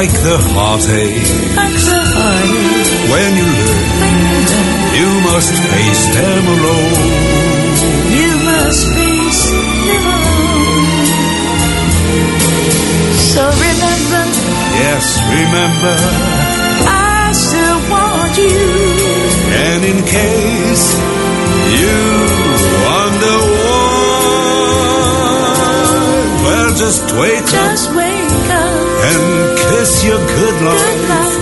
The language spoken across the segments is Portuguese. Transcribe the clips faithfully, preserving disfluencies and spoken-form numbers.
like the heartache, like the heartache. When you learn, when you, learn you must face them alone. You must face them alone. So remember, yes, remember, I still want you. And in case you wonder why, well, just wake just up, wake up and kiss your good life, good life.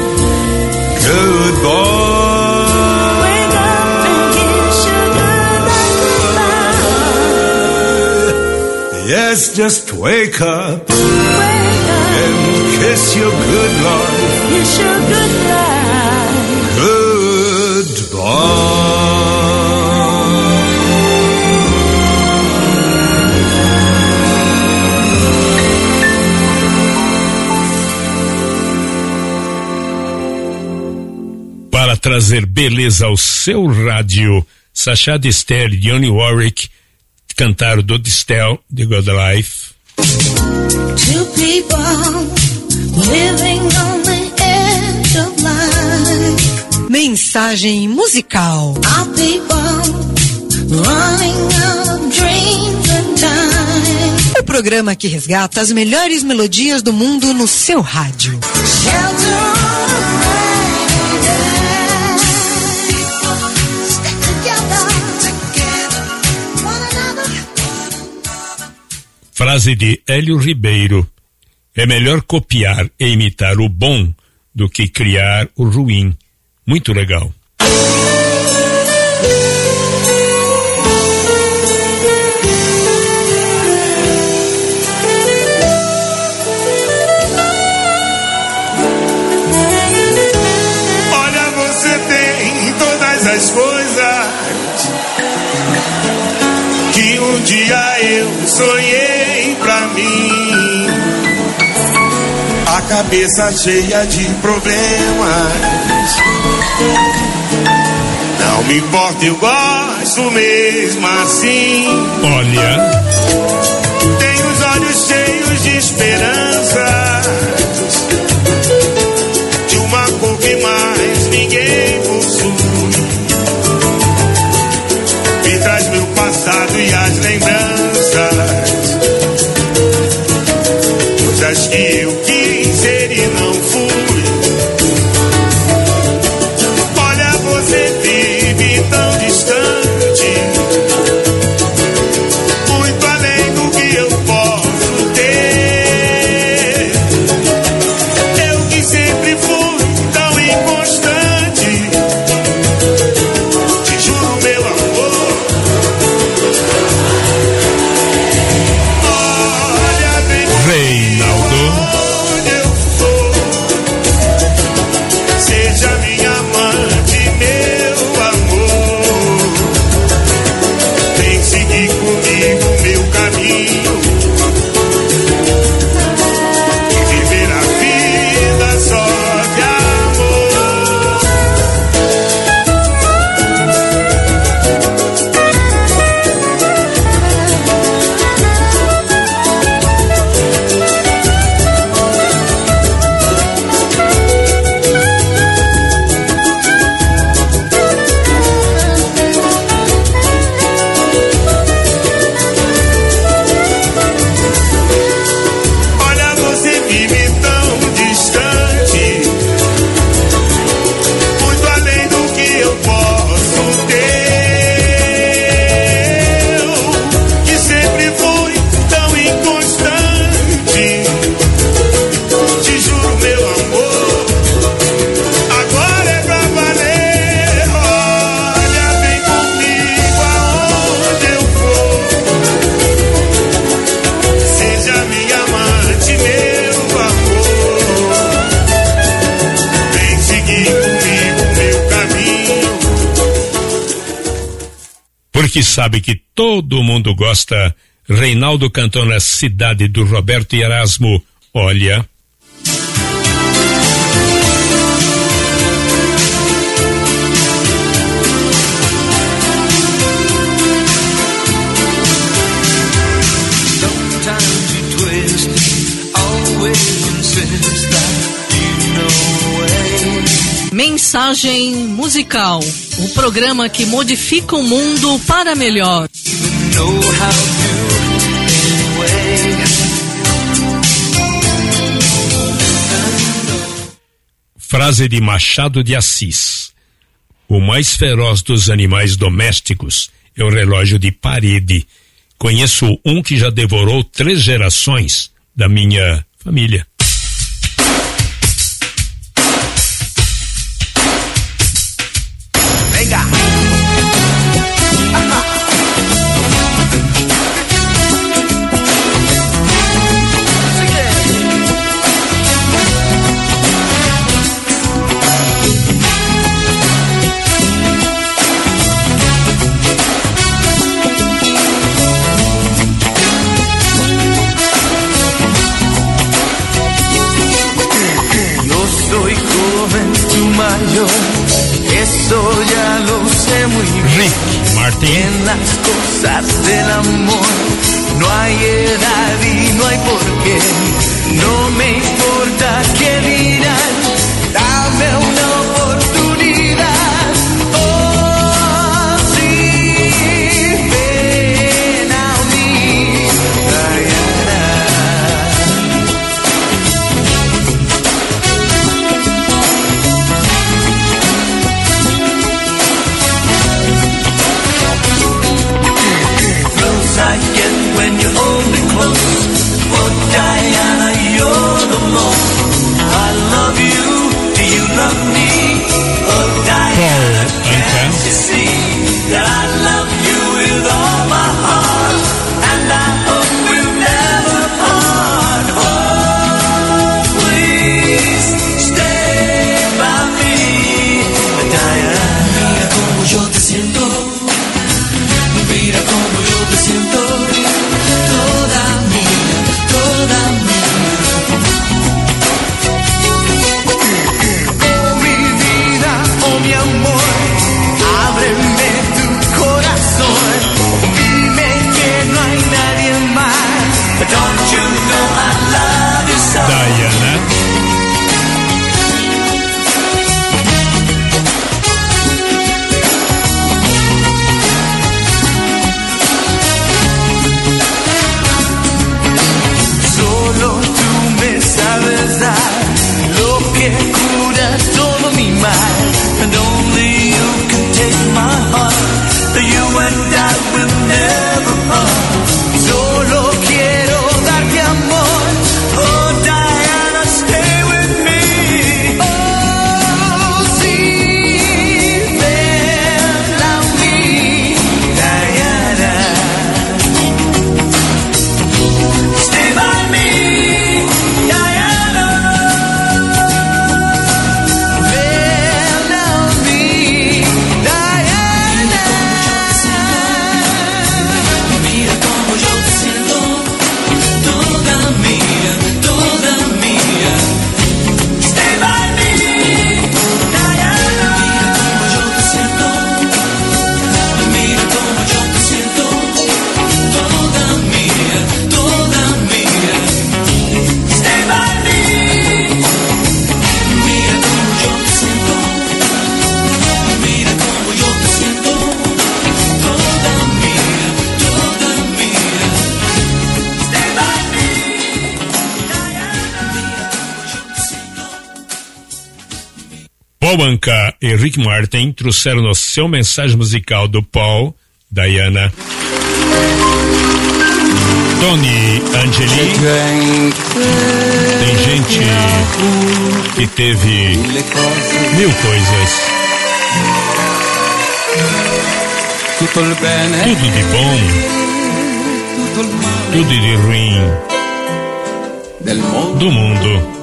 Goodbye. Wake up and kiss your good life goodbye. Yes, just wake up, wake up and kiss your good life, kiss your good life goodbye. Para trazer beleza ao seu rádio, Sacha Distel e Dionne Warwick cantaram do Distel, The Good Life. Two people living on the edge of life. Mensagem musical. Our people running out of dreams and time. O programa que resgata as melhores melodias do mundo no seu rádio. Shelter. Frase de Hélio Ribeiro: é melhor copiar e imitar o bom do que criar o ruim. Muito legal. Olha, você tem todas as coisas que um dia eu sonhei pra mim. A cabeça cheia de problemas, não me importa, eu gosto mesmo assim. Olha, tenho os olhos cheios de esperança, de uma cor que mais ninguém possui. Me traz meu passado e as lembranças, coisas que eu quis ser e não fui. Olha, você vive tão distante, muito além do que eu posso ter. Eu que sempre fui tão inconstante, te juro, meu amor. Olha, vem Reinaldo. onde eu for, seja minha amante, meu amor. Vem seguir comigo meu caminho e viver a vida só de amor. Olha, você vive tão distante, muito além do que eu posso ter. Eu que sempre fui tão inconstante, te juro, meu amor, agora é pra valer. Olha, vem comigo aonde eu for, seja minha amante, meu amor. Vem seguir comigo meu caminho. Porque sabe que todo mundo gosta. Reinaldo cantou na Cidade do Roberto e Erasmo. Olha. Sometimes you twist, always insist that Mensagem Musical, o programa que modifica o mundo para melhor. Frase de Machado de Assis: o mais feroz dos animais domésticos é o relógio de parede. Conheço um que já devorou três gerações da minha família. Eso ya lo sé muy bien. Rick Martin. En las cosas del amor no hay edad y no hay por qué. No me importa qué dirán. Dame una oportunidad. Oh, sí, ven a mí. I get when you hold me close. Oh, Diana, you're the most. I love you. Do you love me? Oh, Diana, can't you see that I love you with all my heart? And I hope we'll never part. Oh, please stay by me, Diana. Mira como yo te siento. Mira como yo te siento, toda mía, toda mía. Oh mi vida, oh mi amor, ábreme tu corazón. Dime que no hay nadie más. Don't you know I love you so? Diana. Sabes dar lo que cura todo mi mal. And only you can take my heart. You and I will never part. Solo quiero darte amor. Oh, Diana, stay with me. Oh, sí, ven a mí, Diana. Stay by me. Paul Anka e Rick Martin trouxeram no seu mensagem musical do Paul, Diana. Tony Angeli. Tem gente que teve mil coisas. Tudo de bom, tudo de ruim do mundo.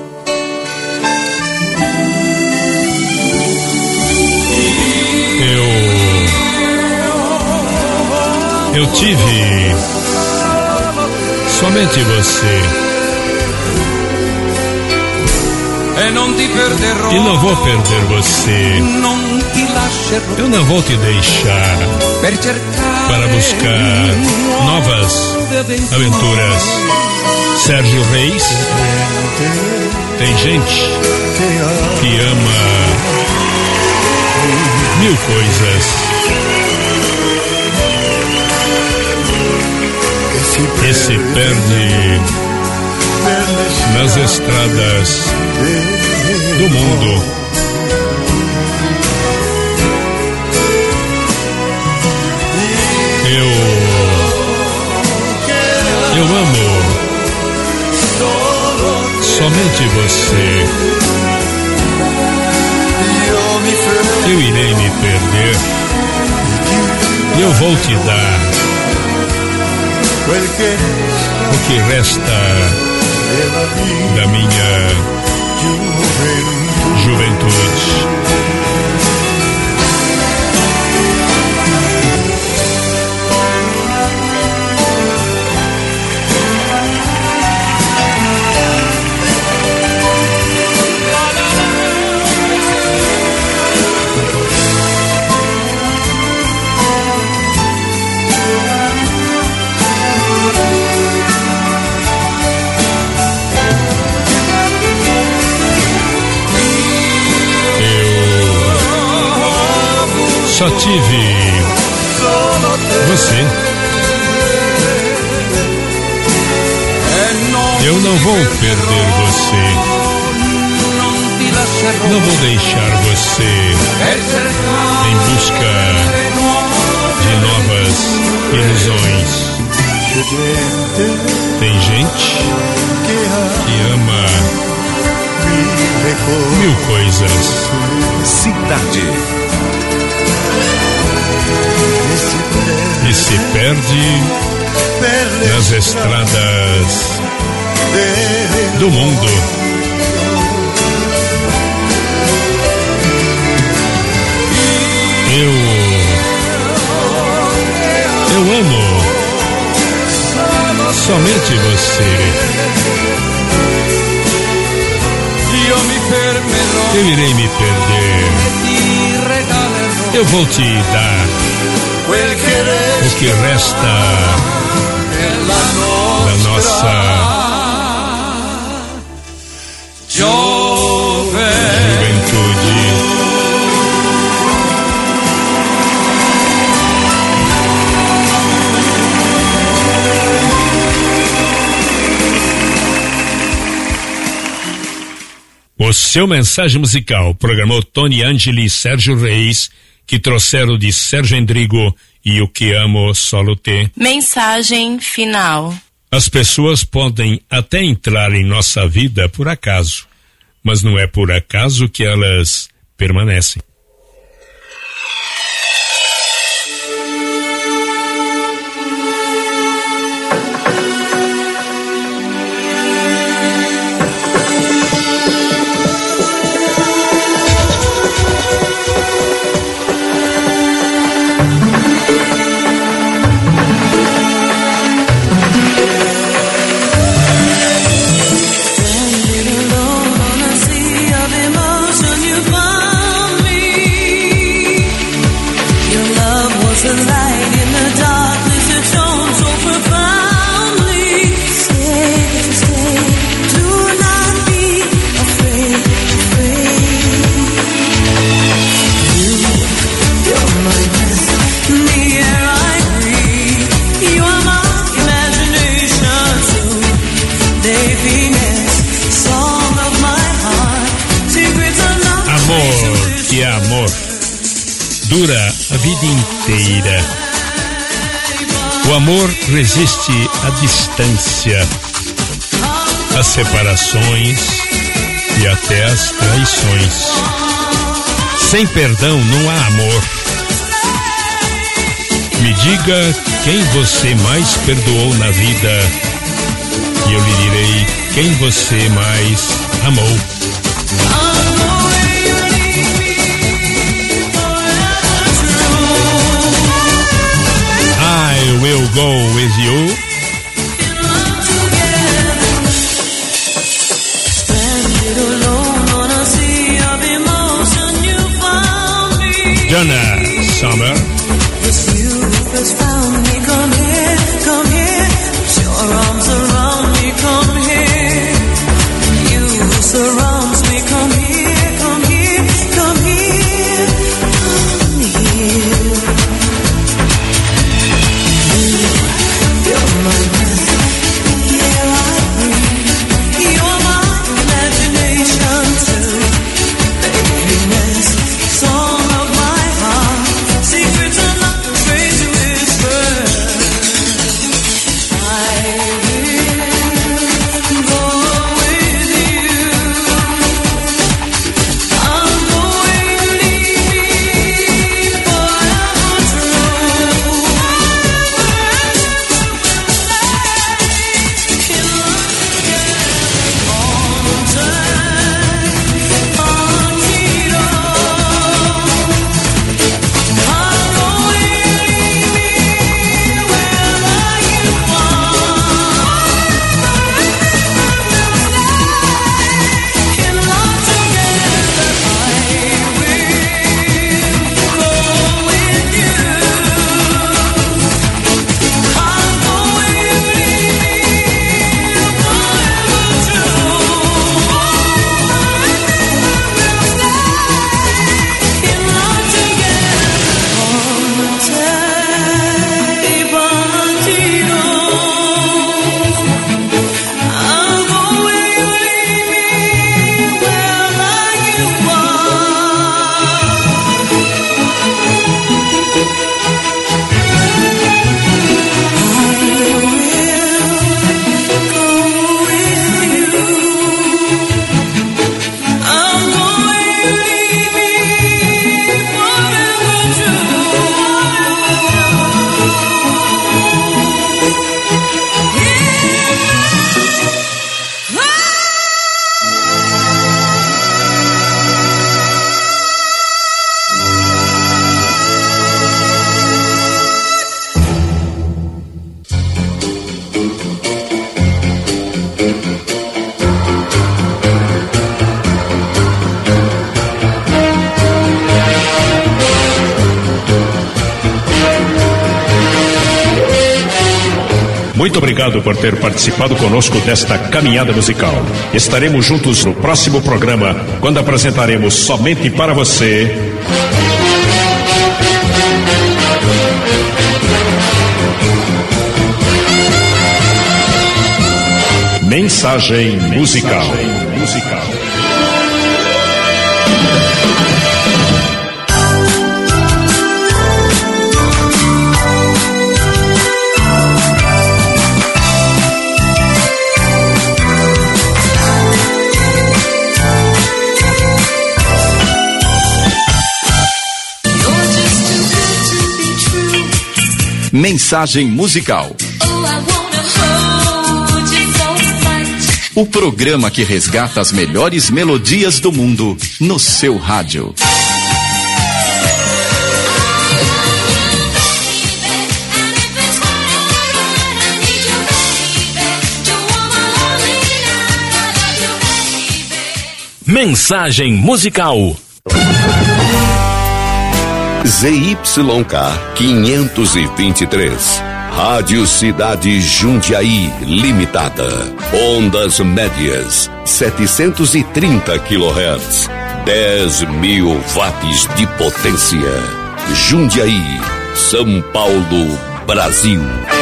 Eu Eu tive somente você. E não vou perder você. Eu não vou te deixar para buscar novas aventuras. Sérgio Reis. Tem gente que ama Mil coisas que se perde nas estradas do mundo. Eu eu amo somente você. Eu irei me perder e eu vou te dar o que resta da minha juventude. Só tive você. Eu não vou perder você. Não vou deixar você em busca de novas ilusões. Tem gente que ama mil coisas. Cidade. E se perde nas estradas do mundo. Eu eu amo somente você. Eu irei me perder. Eu vou te dar o que resta da nossa juventude. O seu Mensagem Musical programou Tony Angeli e Sérgio Reis, que trouxeram de Sérgio Endrigo e O Que Amo Solo Te. Mensagem final. As pessoas podem até entrar em nossa vida por acaso, mas não é por acaso que elas permanecem. Dura a vida inteira. O amor resiste à distância, às separações e até às traições. Sem perdão não há amor. Me diga quem você mais perdoou na vida e eu lhe direi quem você mais amou. I will go with you. Donna Summer. Yes, you first found me. Come here, come here. Put your arms around me. Come here. You surround me. Come here, come here, come here. Muito obrigado por ter participado conosco desta caminhada musical. Estaremos juntos no próximo programa, quando apresentaremos somente para você Mensagem Musical. musical. Mensagem Musical. O programa que resgata as melhores melodias do mundo no seu rádio. Mensagem Musical. Z Y K quinhentos e vinte e três, Rádio Cidade Jundiaí Limitada, ondas médias setecentos e trinta quilohertz, dez mil watts de potência. Jundiaí, São Paulo, Brasil.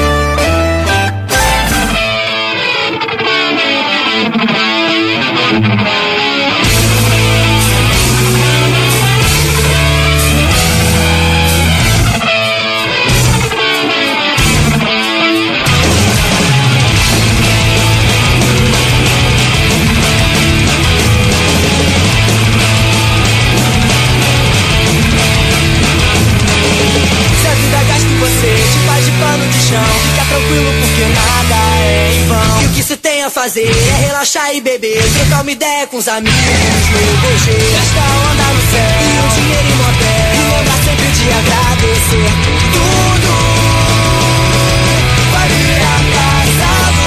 Fazer é relaxar e beber, trocar uma ideia com os amigos, meu B G, gastar onda no céu e o dinheiro em motel, e lembrar sempre de agradecer tudo. Faria passado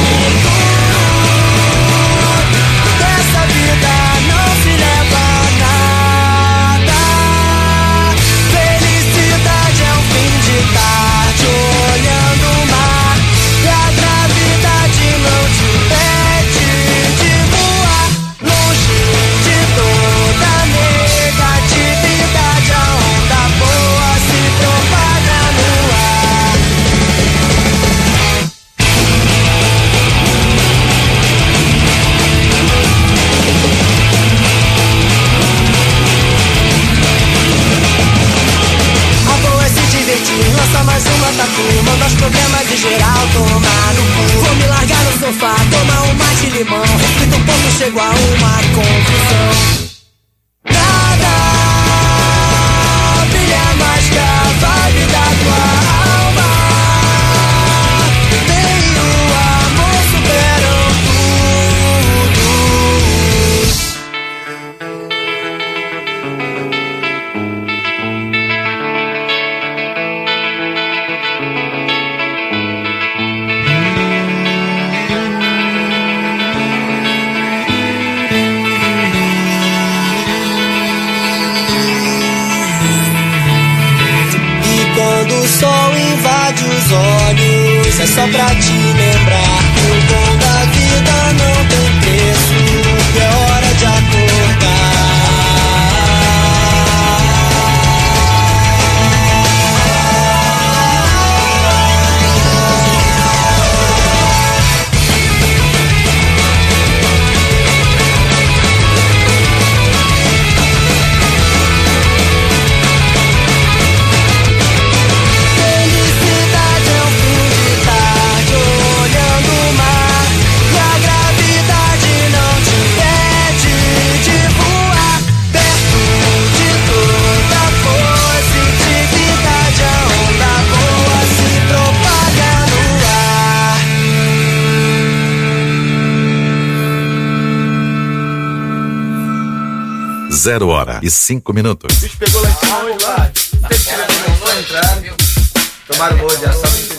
dessa vida não se leva nada. Felicidade é um fim de tarde olhando o mar, e a gravidade não te pede de voar longe de toda negatividade. A onda boa se propaga no ar. A boa é se divertir, lança mais uma tatu, manda os problemas de geral tomar no cu. Vou me largar no sofá, tomar um mate de limão, reflito um pouco, chego a uma conclusão. Nada brilha mais que a vibe da tua alma, nem o amor superam tudo. O sol invade os olhos, é só pra te lembrar que o bom da vida não tem preço, que é hora de acordar. Zero hora e cinco minutos. O bicho pegou lá em cima hoje lá. Teve que começou a entrar. Tomaram uma de ação e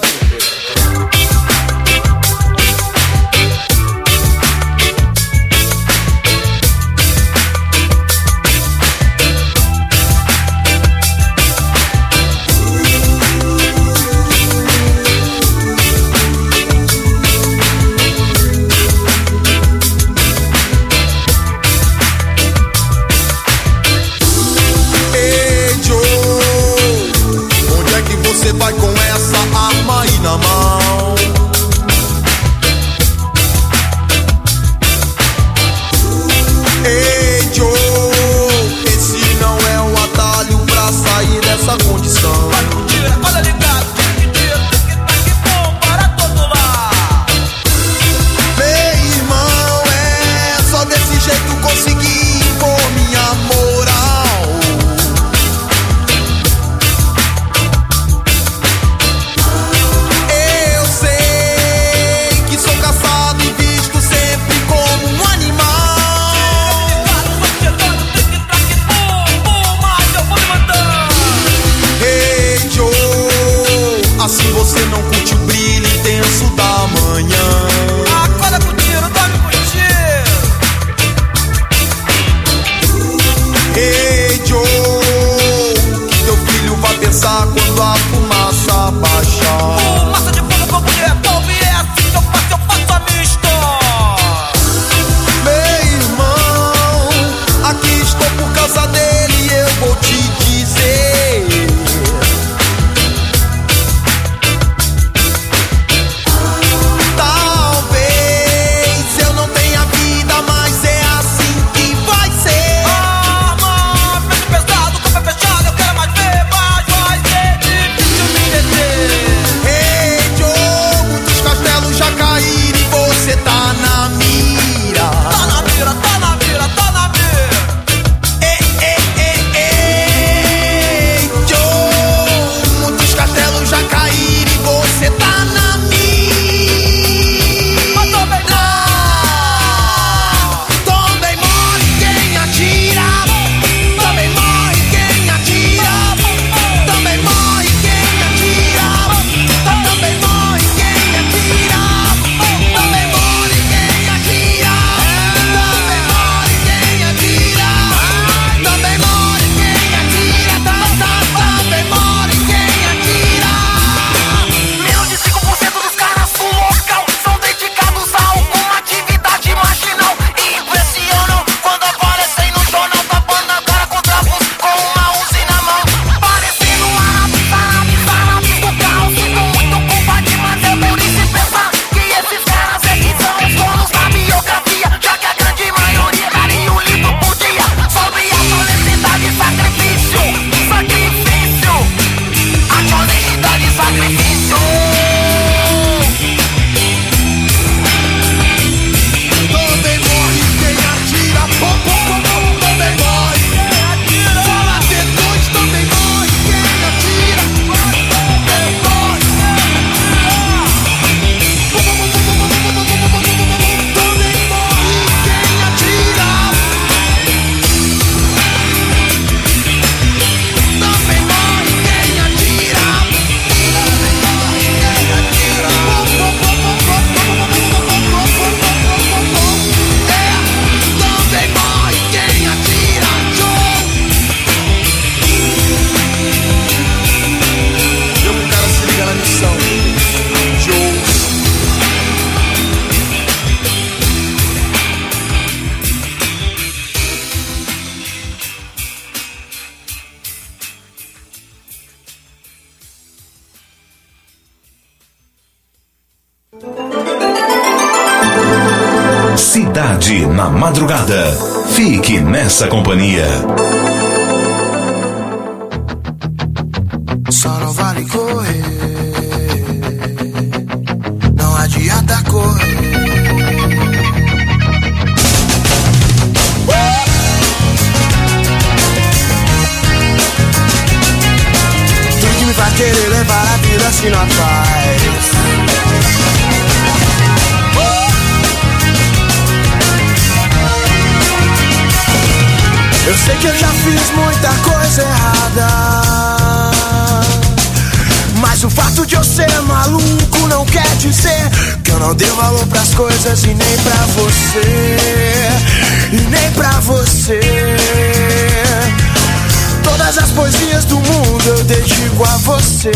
Cidade na Madrugada. Fique nessa companhia. Só não vale correr, não adianta correr. Tudo que me faz querer levar a vida assim não faz. Eu sei que eu já fiz muita coisa errada, mas o fato de eu ser maluco não quer dizer que eu não dei valor pras coisas e nem pra você, e nem pra você. Todas as poesias do mundo eu dedico a você.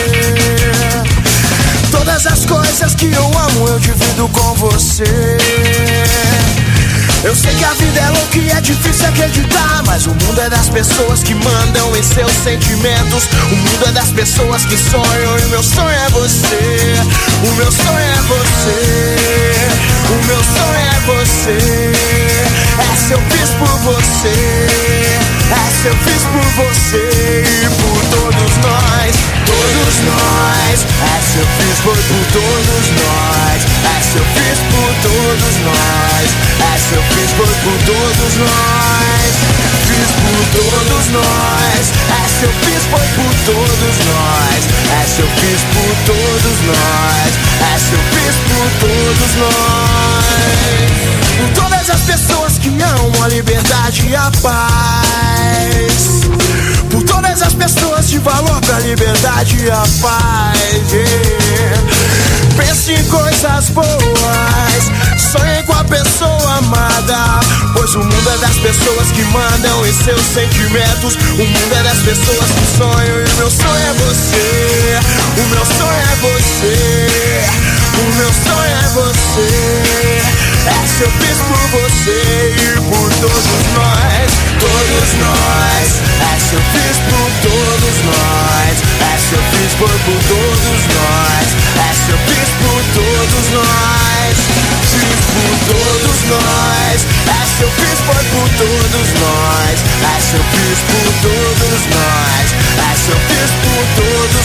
Todas as coisas que eu amo eu divido com você. Eu sei que a vida é louca e é difícil acreditar, mas o mundo é das pessoas que mandam em seus sentimentos. O mundo é das pessoas que sonham e o meu sonho é você. O meu sonho é você. O meu sonho é você. Essa eu fiz por você. Essa eu fiz por você e por todos nós. Todos nós. Essa eu fiz foi por todos nós. Essa eu fiz por todos nós. Essa eu fiz foi por todos nós. Fiz por todos nós. Essa eu fiz foi por todos nós. Essa eu fiz por todos nós. Essa eu fiz por todos nós. Por todas as pessoas que amam a liberdade e a paz. Por todas as pessoas de valor pra liberdade e a paz, yeah. Pense em coisas boas, sonhe com a pessoa amada, pois o mundo é das pessoas que mandam em seus sentimentos. O mundo é das pessoas que sonham e o meu sonho é você. O meu sonho é você. O meu sonho é você. Essa eu fiz por você e por todos nós. Todos nós. Essa eu fiz por todos nós. Essa eu fiz foi por todos nós. Essa eu fiz por todos nós. Fiz por todos nós. Essa eu fiz foi por todos nós. Essa eu fiz por todos nós. Essa eu fiz por todos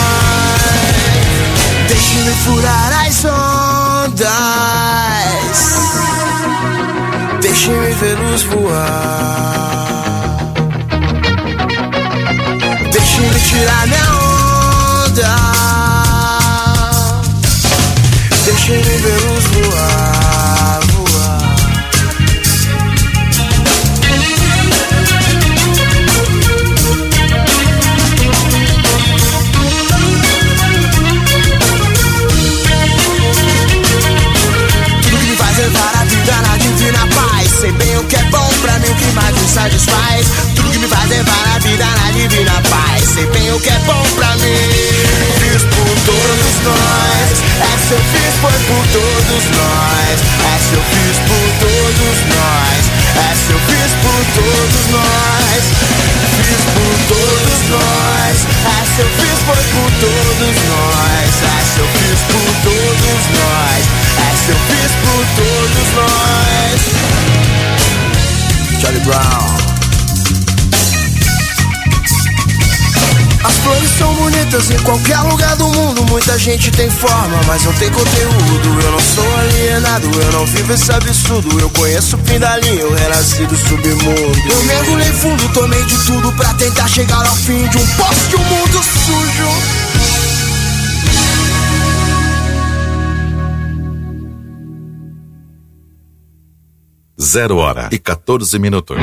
nós. Deixe-me furar as ondas. Deixe-me vê-los voar. Deixe-me tirar minha onda. Deixe-me vê-los voar, voar. Tudo que me faz levar a vida na divina paz. Sei bem o que é bom pra mim, o que mais me satisfaz. Tudo que me faz levar a vida na divina paz. Sei bem o que é bom pra mim. Fiz por todos nós. Essa eu fiz foi por todos nós. Essa eu fiz por todos nós. Essa eu fiz por todos nós. Fiz por todos nós. Essa eu fiz foi por todos nós. Essa eu fiz por todos nós. Essa eu fiz por todos nós. Charlie Brown. As flores são bonitas em qualquer lugar do mundo. Muita gente tem forma, mas não tem conteúdo. Eu não sou alienado, eu não vivo esse absurdo. Eu conheço o fim da linha, eu renasci do submundo. Eu mergulhei fundo, tomei de tudo pra tentar chegar ao fim de um poço de um mundo sujo. Zero hora e quatorze minutos.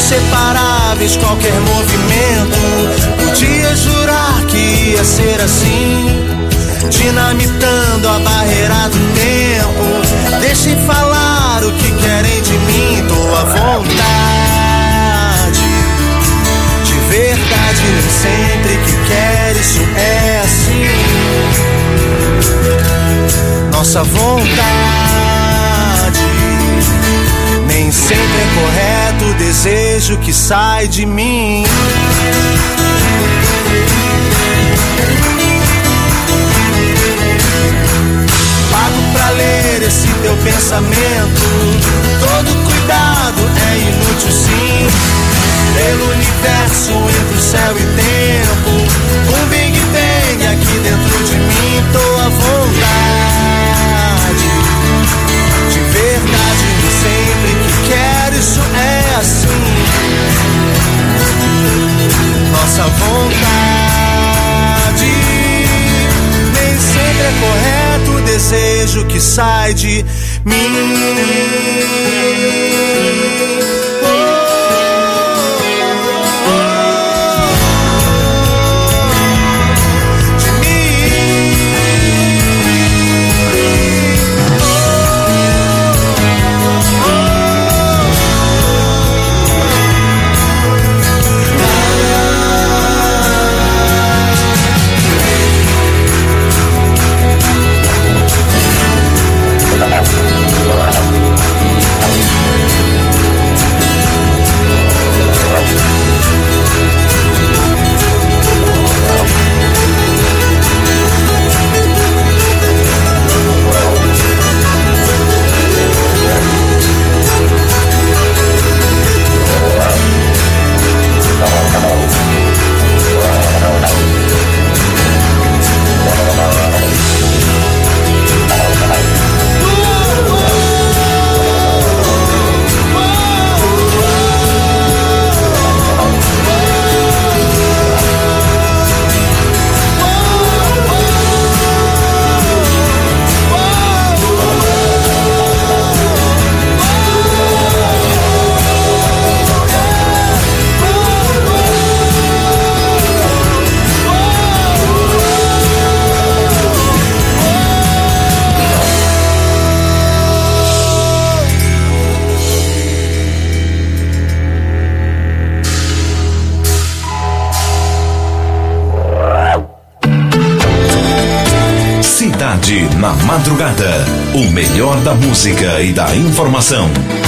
inseparáveis, qualquer movimento. Podia jurar que ia ser assim, dinamitando a barreira do tempo. Deixem falar o que querem de mim, tô à vontade. De verdade, nem sempre que quer, isso é assim. Nossa vontade, nem sempre é correto o desejo que sai de mim. Pago pra ler esse teu pensamento. Todo cuidado é inútil, sim. Pelo universo entre o céu e tempo, um Big Bang aqui dentro de mim. Tô à vontade, de verdade, nem sempre que quero, isso é assim. Nossa vontade, nem sempre é correto o desejo que sai de mim. Na madrugada, o melhor da música e da informação.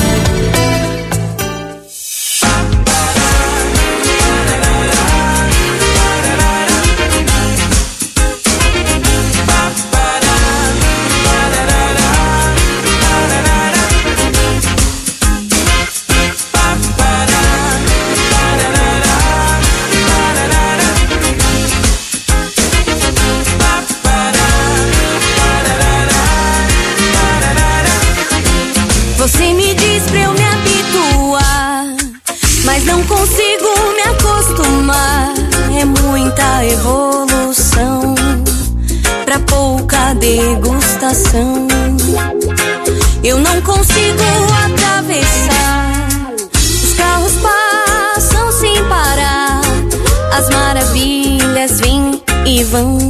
Você me diz pra eu me habituar, mas não consigo me acostumar. É muita evolução pra pouca degustação. Eu não consigo atravessar, os carros passam sem parar, as maravilhas vêm e vão.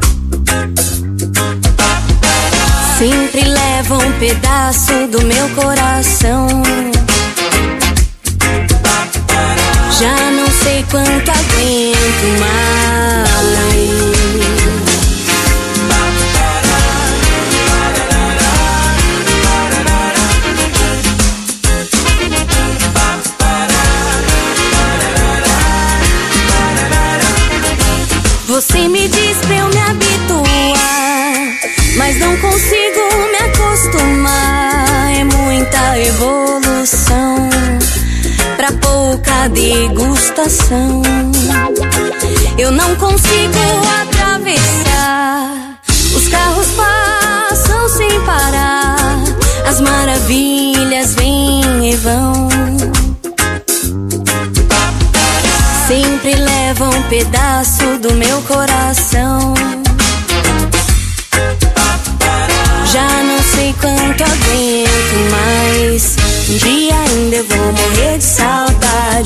Sempre leva um pedaço do meu coração. Já não sei quanto aguento mais. Você me diz pra eu me habituar, mas não consigo me acostumar. É muita evolução pra pouca degustação. Eu não consigo atravessar, os carros passam sem parar, as maravilhas vêm e vão. Sempre leva um pedaço do meu coração. Já não sei quanto aguento mais. Um dia ainda eu vou morrer de saudade.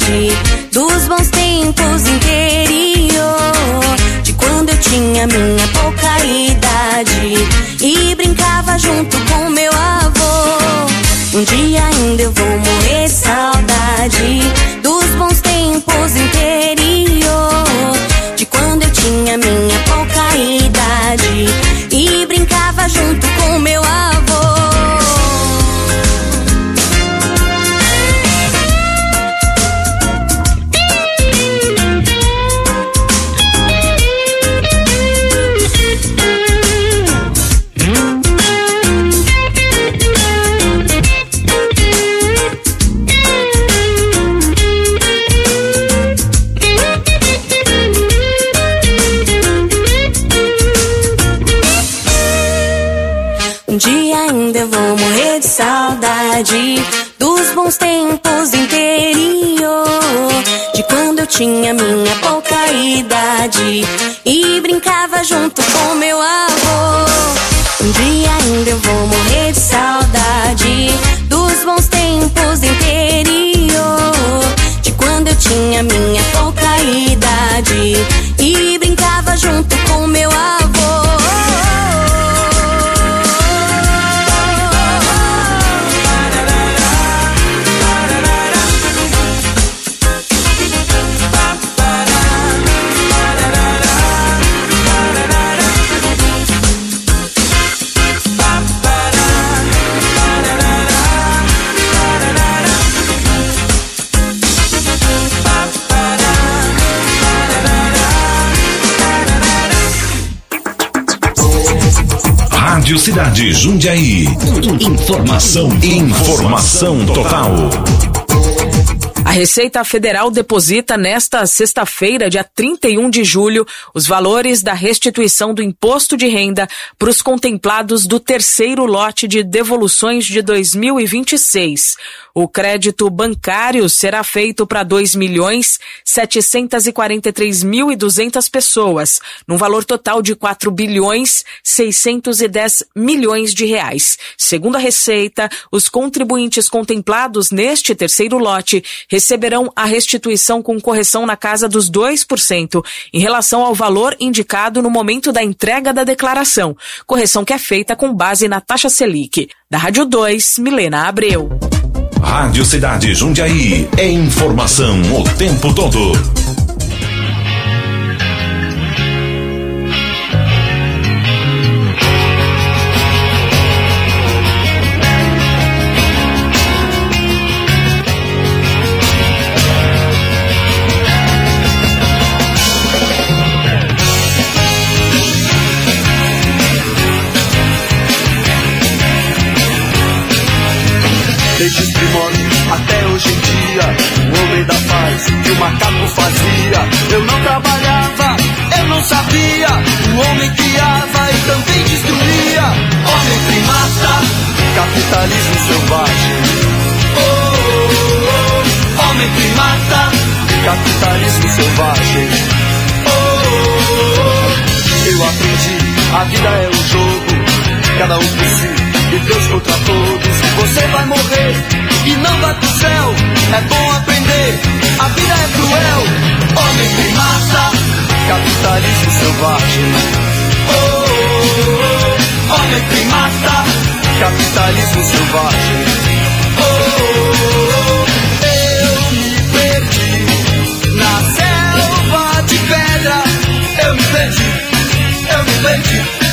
tinha minha pouca idade e brincava junto com meu avô. Um dia ainda eu vou morrer de saudade dos bons tempos do interior, de quando eu tinha minha pouca idade e brincava junto com meu avô. Rádio Cidade Jundiaí. Informação, informação total. A Receita Federal deposita nesta sexta-feira, dia trinta e um de julho, os valores da restituição do imposto de renda para os contemplados do terceiro lote de devoluções de dois mil e vinte e seis. O crédito bancário será feito para dois milhões setecentos e quarenta e três mil e duzentas pessoas, num valor total de quatro bilhões seiscentos e dez milhões de reais. Segundo a Receita, os contribuintes contemplados neste terceiro lote receberão a restituição com correção na casa dos dois por cento em relação ao valor indicado no momento da entrega da declaração, correção que é feita com base na taxa Selic. Da Rádio dois, Milena Abreu. Rádio Cidade Jundiaí é informação o tempo todo. Desde os primórdios até hoje em dia, o homem da paz que o macaco fazia. Eu não trabalhava, eu não sabia. O homem criava e também destruía. Homem primata, capitalismo selvagem. Oh, oh, oh. Homem primata, capitalismo selvagem. Oh, oh, oh. Eu aprendi, a vida é um jogo, cada um por si e Deus contra todos. Você vai morrer e não vai pro céu. É bom aprender, a vida é cruel. Homem primata, capitalismo selvagem. Oh, oh, oh. Homem primata, capitalismo selvagem. Oh, oh, oh. Eu me perdi na selva de pedra. Eu me perdi, eu me perdi.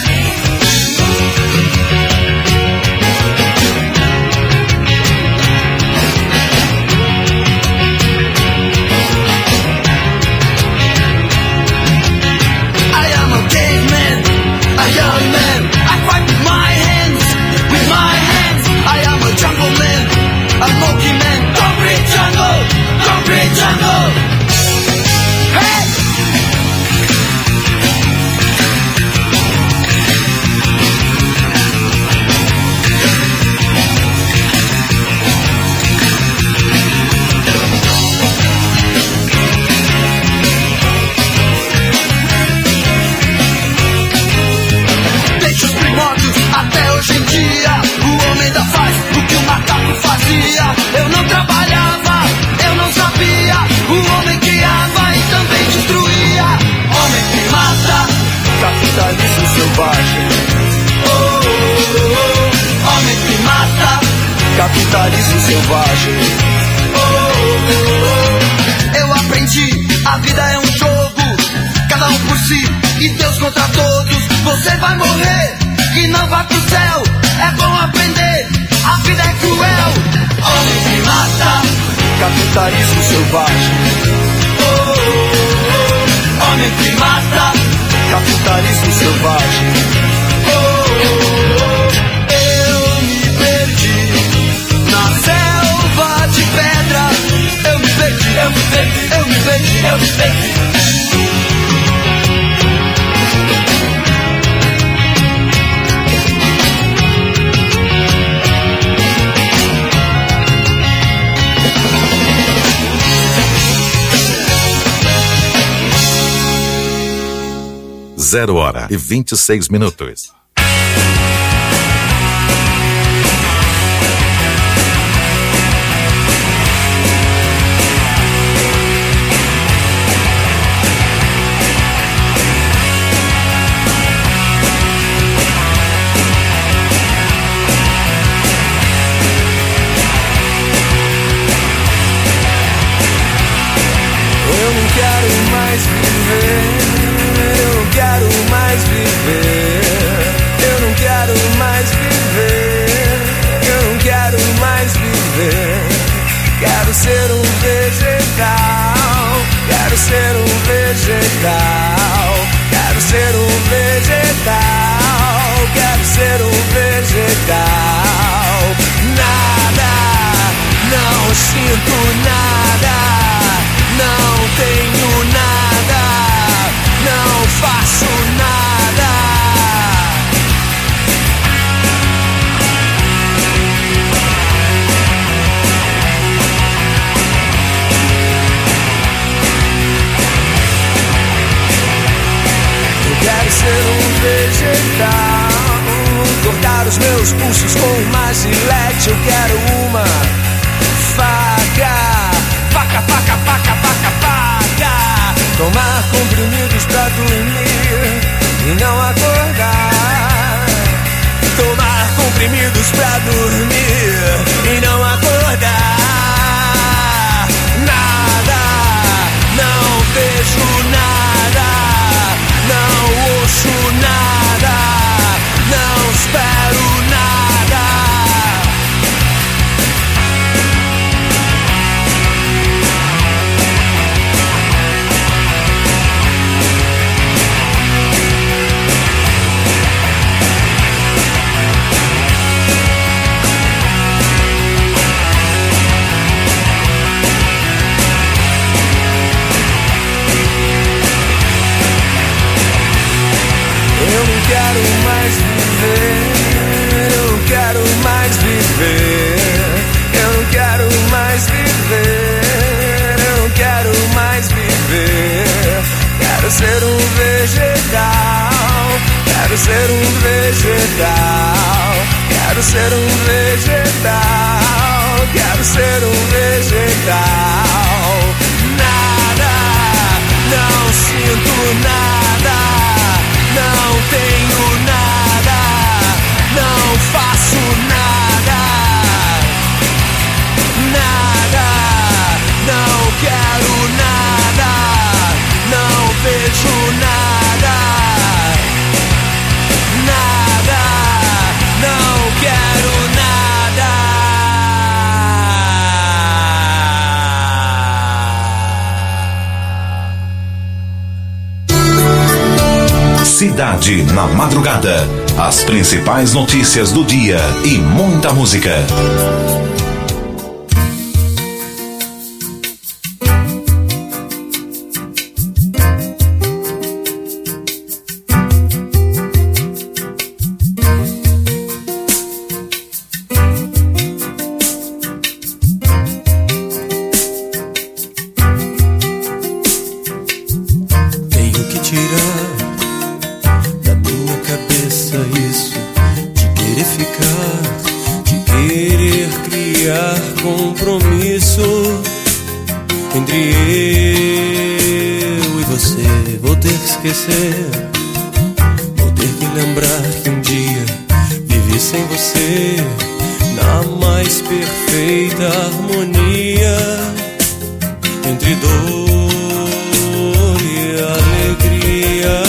Eu não trabalhava, eu não sabia. O homem criava e também destruía. Homem primata, capitalismo selvagem. Oh, oh, oh. Homem primata, capitalismo selvagem. Oh, oh, oh. Eu aprendi, a vida é um jogo, cada um por si e Deus contra todos. Você vai morrer e não vai pro céu. É bom aprender, a vida é cruel. Homem primata, capitalismo selvagem. Oh, oh, oh. Homem primata, capitalismo selvagem. Oh, oh, oh. Eu me perdi na selva de pedra. Eu me perdi, eu me perdi, eu me perdi, eu me perdi. zero hora e vinte e seis minutos. Quero ser um vegetal, quero ser um vegetal, quero ser um vegetal, quero ser um vegetal. Nada, não sinto nada, não tenho nada, não faço nada. Quero ser um vegetal, cortar os meus pulsos com uma gilete. Eu quero uma faca, faca, faca, faca, faca, faca. Tomar comprimidos pra dormir e não acordar. Tomar comprimidos pra dormir e não acordar. Nada, não vejo nada, não ouço nada, não espero nada. Eu não quero mais viver, eu não quero mais viver, eu não quero mais viver, eu não quero mais viver. Quero ser um vegetal, quero ser um vegetal, quero ser um vegetal, quero ser um vegetal. Nada, não sinto nada, não tenho nada, não faço nada, nada, não quero nada, não vejo nada, nada, não quero nada. Cidade na Madrugada. As principais notícias do dia e muita música. Tenho que tirar compromisso entre eu e você. Vou ter que esquecer, vou ter que lembrar que um dia vivi sem você na mais perfeita harmonia entre dor e alegria.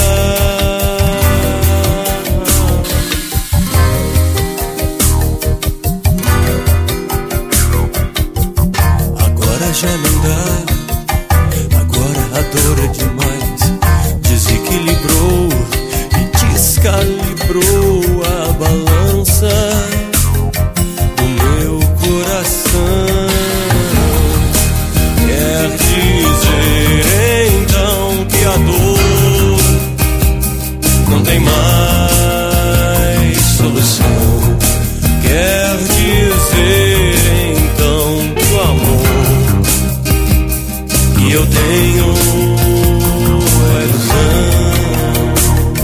Já não dá, agora a dor é demais. Desequilibrou e descalibrou a balança do meu coração. Quer dizer então que a dor não tem mais solução. Quer dizer então que o amor eu tenho a ilusão.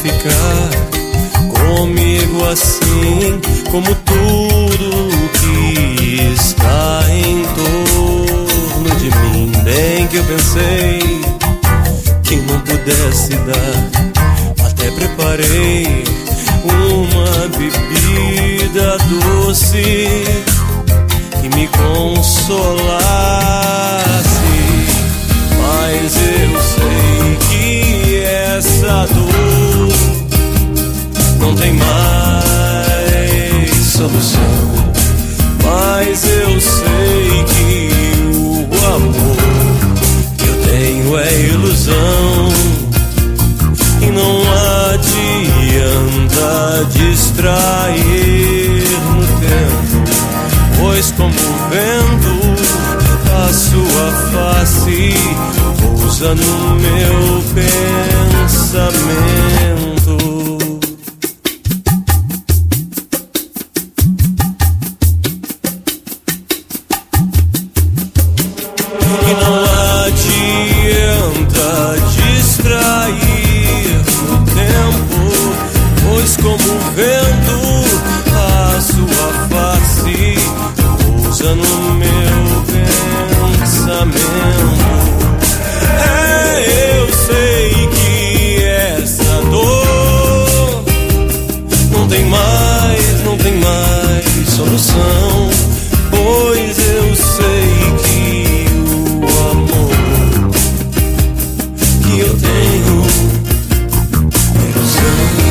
ficar comigo assim, como tudo que está em torno de mim. Bem que eu pensei que não pudesse dar, até preparei uma bebida doce que me consolasse, mas eu sei que essa dor não tem mais solução. Mas eu sei que o amor que eu tenho é ilusão, e não adianta distrair no tempo, pois como o vento a sua face pousa no meu pensamento. E não adianta distrair no tempo, pois como o vento a sua face pousa no meu pensamento. É, eu sei que essa dor não tem mais, não tem mais solução, pois eu sei que o amor que eu tenho é ilusão.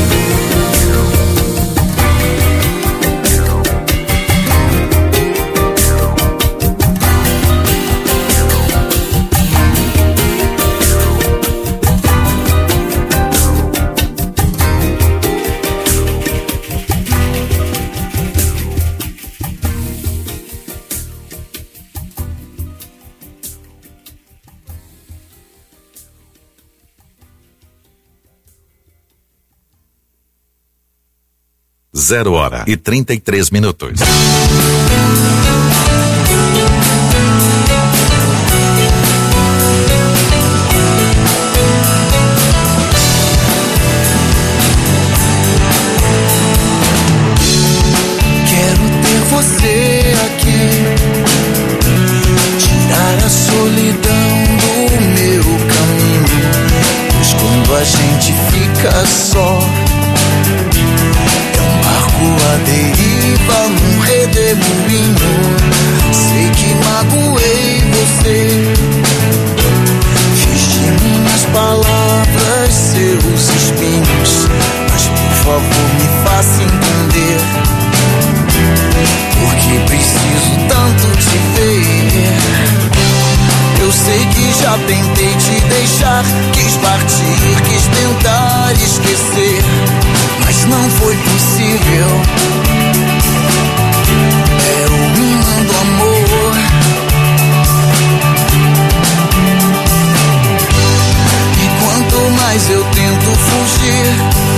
Zero hora e trinta e três minutos. Quero ter você aqui, tirar a solidão do meu caminho, pois quando a gente fica só, a deriva num redemoinho. Sei que magoei você, fiz de minhas palavras seus espinhos, mas por favor me faça entender, porque preciso tanto te ver. Eu sei que já tentei te deixar, quis partir, quis tentar esquecer, mas não foi possível. É o imã do amor. E quanto mais eu tento fugir,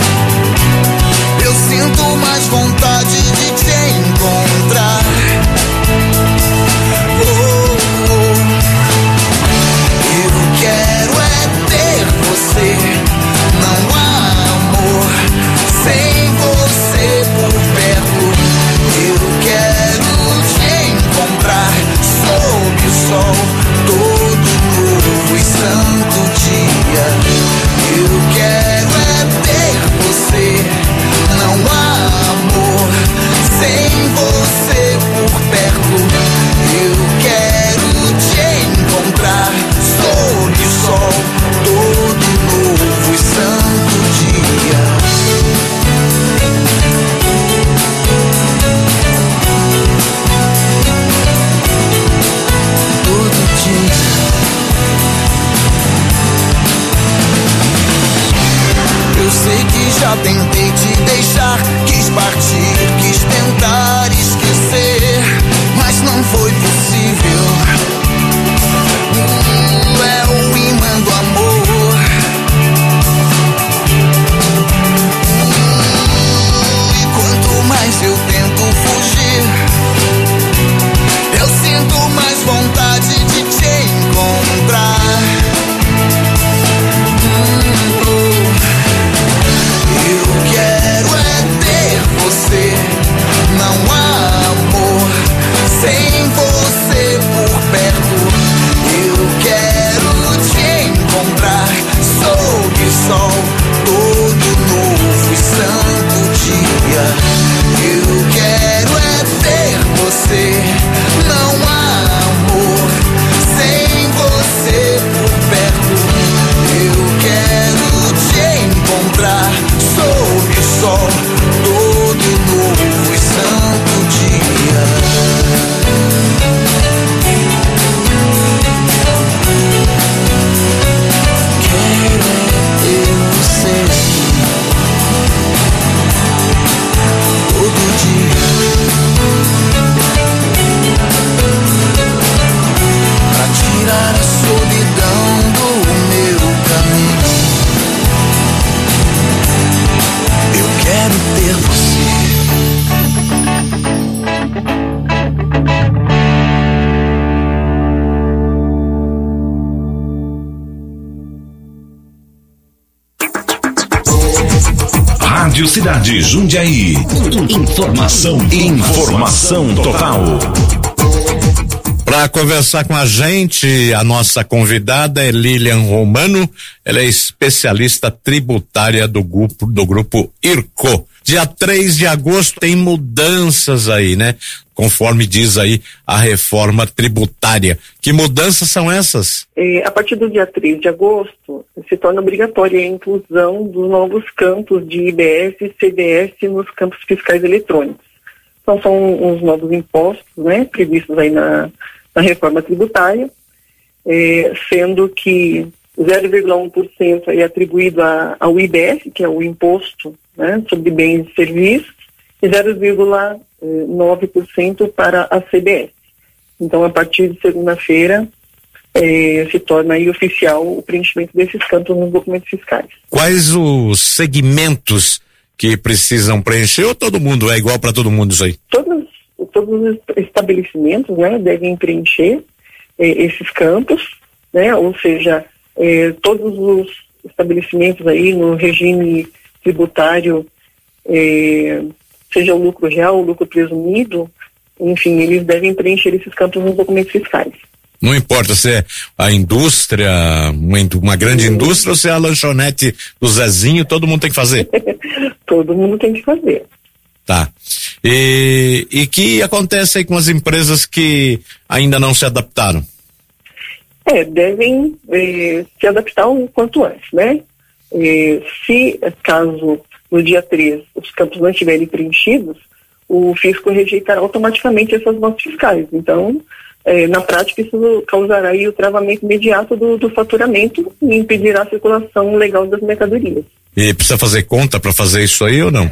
eu sinto mais vontade de te encontrar. Oh, oh. Eu quero é ter você, não há amor sem você por perto. Eu quero te encontrar sob o sol, todo novo e santo dia. Eu quero é ter você, não há amor sem você por perto. Eu quero te encontrar sob o sol, todo novo e santo dia. Eu sei que já tentei te deixar, quis partir, quis tentar esquecer, mas não foi possível. Hum, é o imã do amor. Hum, e quanto mais eu tento fugir, eu sinto mais vontade de te encontrar. Hum, oh. Rádio Cidade Jundiaí. Informação, informação total. Para conversar com a gente, a nossa convidada é Lilian Romano, ela é especialista tributária do grupo, do grupo IRCO. Dia três de agosto tem mudanças aí, né? Conforme diz aí a reforma tributária. Que mudanças são essas? É, a partir do dia três de agosto, se torna obrigatória a inclusão dos novos campos de I B S e C D S nos campos fiscais eletrônicos. Então são os novos impostos, né, previstos aí na, na reforma tributária, é, sendo que zero vírgula um por cento é atribuído a, ao I B S, que é o imposto, né, sobre bens e serviços, e zero vírgula nove por cento para a C D S. Então, a partir de segunda-feira, eh, se torna aí oficial o preenchimento desses campos nos documentos fiscais. Quais os segmentos que precisam preencher, ou todo mundo é igual para todo mundo isso aí? Todos, todos os estabelecimentos, né, devem preencher eh, esses campos, né, ou seja, eh, todos os estabelecimentos aí no regime tributário, eh, seja o lucro real, o lucro presumido, enfim, eles devem preencher esses campos nos documentos fiscais. Não importa se é a indústria, uma, uma grande Sim. indústria, ou se é a lanchonete do Zezinho, todo mundo tem que fazer? Todo mundo tem que fazer. Tá. E o que acontece aí com as empresas que ainda não se adaptaram? É, devem eh, se adaptar o quanto antes, né? Eh, se caso no dia três os campos não estiverem preenchidos, o fisco rejeitará automaticamente essas notas fiscais. Então, eh, na prática, isso causará aí o travamento imediato do, do faturamento e impedirá a circulação legal das mercadorias. E precisa fazer conta para fazer isso aí ou não?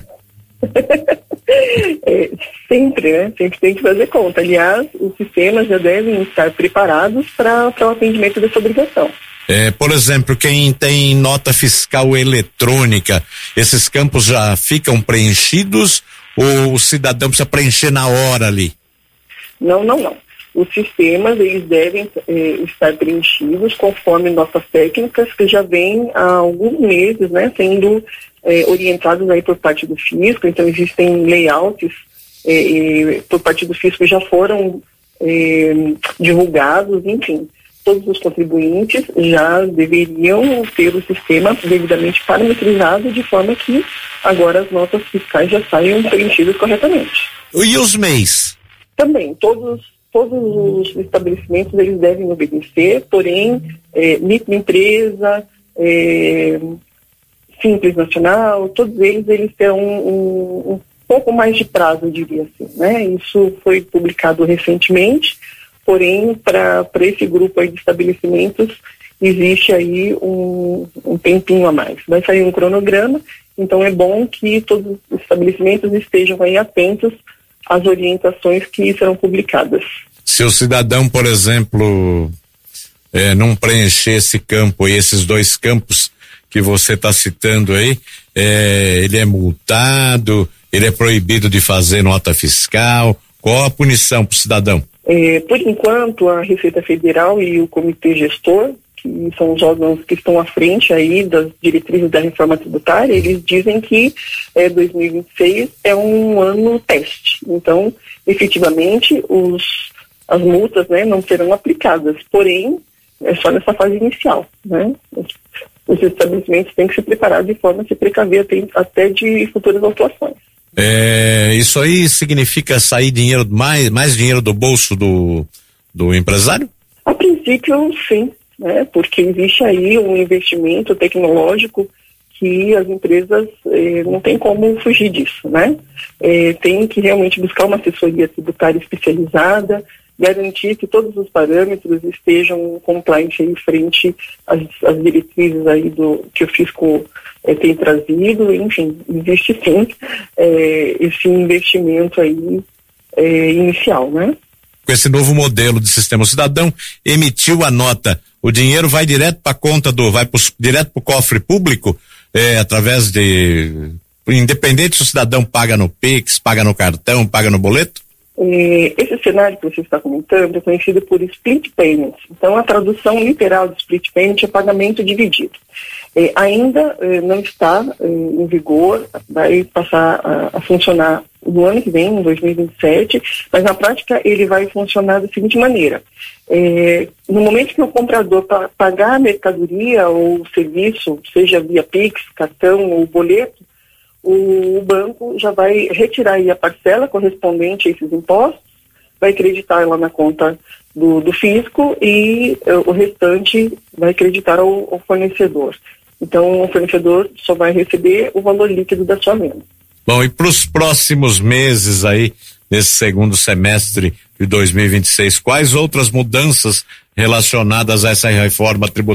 é, sempre, né? Sempre tem que fazer conta. Aliás, os sistemas já devem estar preparados para o atendimento dessa obrigação. É, por exemplo, quem tem nota fiscal eletrônica, esses campos já ficam preenchidos ou o cidadão precisa preencher na hora ali? Não, não, não. Os sistemas, eles devem eh, estar preenchidos conforme notas técnicas que já vêm há alguns meses, né, sendo eh, orientados aí por parte do fisco. Então, existem layouts eh, por parte do fisco que já foram eh, divulgados, enfim. Todos os contribuintes já deveriam ter o sistema devidamente parametrizado de forma que agora as notas fiscais já saiam preenchidas corretamente. E os M E Is? Também, todos, todos os estabelecimentos eles devem obedecer, porém, é, microempresa, é, Simples Nacional, todos eles, eles terão um, um, um pouco mais de prazo, eu diria assim, né? Isso foi publicado recentemente. Porém, para esse grupo aí de estabelecimentos, existe aí um, um tempinho a mais. Vai sair um cronograma, então é bom que todos os estabelecimentos estejam aí atentos às orientações que serão publicadas. Se o cidadão, por exemplo, é, não preencher esse campo e esses dois campos que você está citando aí, é, ele é multado, ele é proibido de fazer nota fiscal. Qual a punição para o cidadão? É, por enquanto, a Receita Federal e o Comitê Gestor, que são os órgãos que estão à frente aí das diretrizes da reforma tributária, eles dizem que é, dois mil e vinte e seis é um ano teste. Então, efetivamente, os, as multas, né, não serão aplicadas, porém, é só nessa fase inicial, né? Os, os estabelecimentos têm que se preparar de forma a se precaver até, até de futuras autuações. É, isso aí significa sair dinheiro, mais, mais dinheiro do bolso do, do empresário? A princípio, sim, né? Porque existe aí um investimento tecnológico que as empresas eh, não tem como fugir disso, né? Eh, tem que realmente buscar uma assessoria tributária especializada, garantir que todos os parâmetros estejam compliant aí frente às, às diretrizes aí do que o fisco eh, tem trazido, enfim, existe sim eh, esse investimento aí eh, inicial, né? Com esse novo modelo de sistema, o cidadão emitiu a nota, o dinheiro vai direto para a conta do, vai pros, direto para o cofre público, eh, através de, independente se o cidadão paga no Pix, paga no cartão, paga no boleto? Eh, esse cenário que você está comentando é conhecido por split payments. Então, a tradução literal de split payment é pagamento dividido. Eh, ainda eh, não está eh, em vigor, vai passar a, a funcionar no ano que vem, em dois mil e vinte e sete, mas na prática ele vai funcionar da seguinte maneira. Eh, no momento que o comprador pa- pagar a mercadoria ou serviço, seja via Pix, cartão ou boleto, o banco já vai retirar aí a parcela correspondente a esses impostos, vai creditar lá na conta do, do fisco e uh, o restante vai creditar ao, ao fornecedor. Então, o fornecedor só vai receber o valor líquido da sua venda. Bom, e para os próximos meses aí, nesse segundo semestre de dois mil e vinte e seis, quais outras mudanças relacionadas a essa reforma tributária